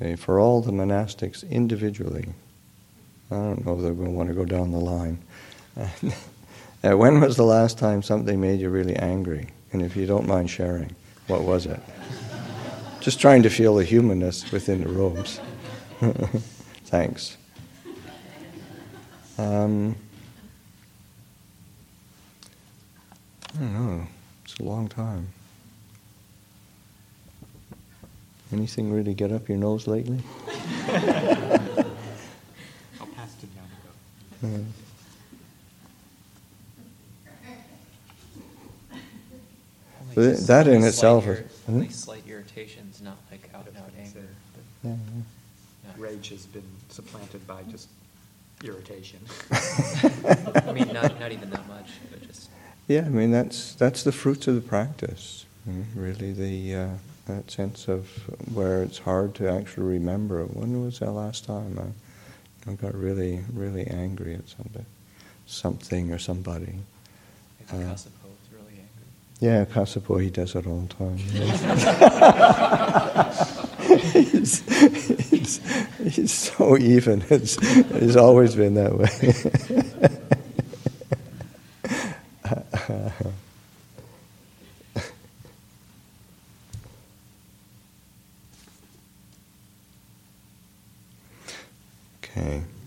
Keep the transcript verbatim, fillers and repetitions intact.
Okay, for all the monastics individually. I don't know that we want to go down the line. Uh, when was the last time something made you really angry? And if you don't mind sharing, what was it? Just trying to feel the humanness within the robes. Thanks. Um, I don't know. It's a long time. Anything really get up your nose lately? I'll pass to Jan. Uh, Only But that in only itself slight is- ir- Only hmm? slight irritations, not like out and out anger. yeah, yeah. Yeah. Rage has been supplanted by just irritation. I mean, not not even that much, but just Yeah, I mean that's that's the fruits of the practice. mm, Really, the uh, that sense of where it's hard to actually remember. When was that last time I, I got really, really angry at something, something or somebody? maybe Uh, Kasapo was really angry. Yeah, Kasapo, he does it all the time. he's, he's, he's so even. It's, he's always been that way. Okay.